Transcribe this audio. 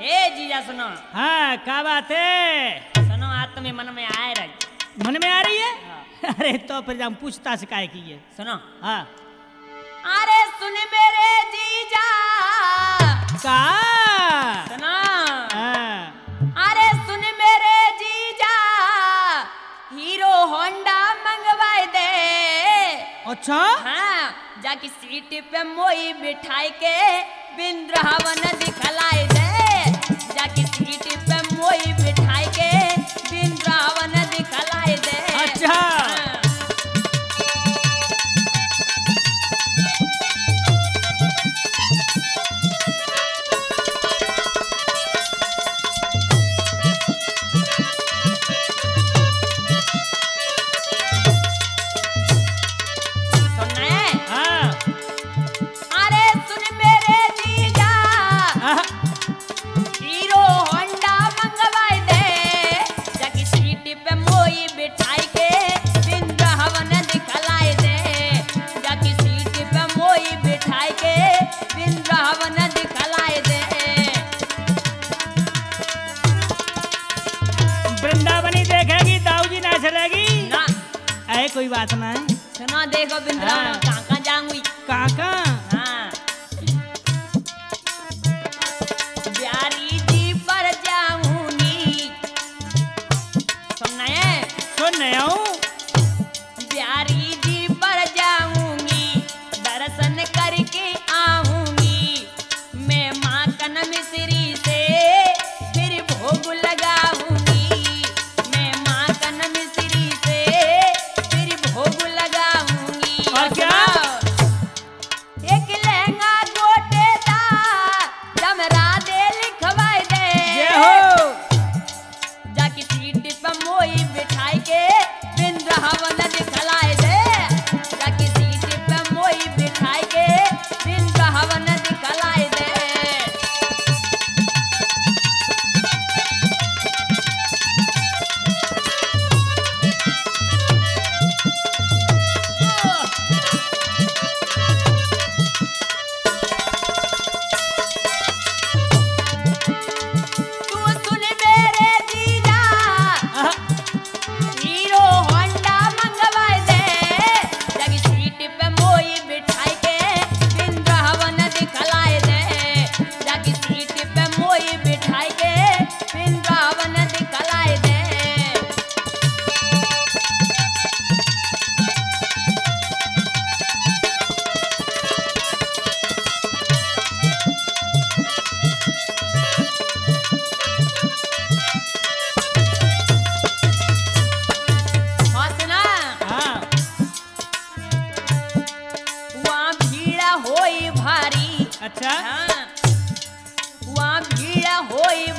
हे जीजा सुनो। हाँ क्या बात है? सुनो आज तुम्हें मन में आए रही। मन में आ रही है? हाँ। अरे तो फिर हम पूछता से काय की है। सुनो। हाँ अरे सुन मेरे जीजा। का? सुनो। हाँ। अरे सुन मेरे जीजा। हीरो होंडा मंगवाए दे। अच्छा हाँ जाके सीट पे मोई बिठाई के बिंद्रावन दिखलाए दे। जाके सीट पे मोई बिठाई के बिंद्रावन दिखलाए दे। अच्छा। हाँ। सुनना है? हाँ अरे सुन मेरे जीजा। हाँ। हीरो होंडा मंगवाए दे। जाके सीट पे मोई बिठाई के बिंद्रावन दिखलाए दे। जाके सीट पे मोई बिठाई के बिंद्रावन दिखलाए दे। वृंदावनी देखेगी दाऊजी ना चलेगी? ना अरे कोई बात ना है। सुना देखो बिंद्रावन हाँ। कहाँ कहाँ जाऊंगी। काका हाँ प्यारी जी पर जाऊंगी। सुनना है? सुन रहे हूँ। प्यारी जी पर जाऊंगी। दर्शन करके आऊंगी। मैं माखन मिश्री से फिर भोग लगाऊंगी। मैं माखन मिश्री से फिर भोग लगाऊंगी। और क्या? एक लहंगा गोटेदार जमरा दे लिखवाए दे। ये हो। जाके सीट पे मोई बिठाई के बिंद्रावन दिखलाए दे। जाके सीट पे मोई बिठाई के बिंद्रावन दिखलाए दे। तू सुन मेरे जीजा। हाँ। हीरो होंडा मंगवाए दे। जाके सीट पे मोई बिठाई के बिंद्रावन दिखलाए दे। जाके सीट पे मोई बिठाई के बिंद्रावन दिखलाए दे। हाँ सुना। हाँ वहाँ भीड़ होई भारी। अच्छा। हाँ वहाँ भीड़ होई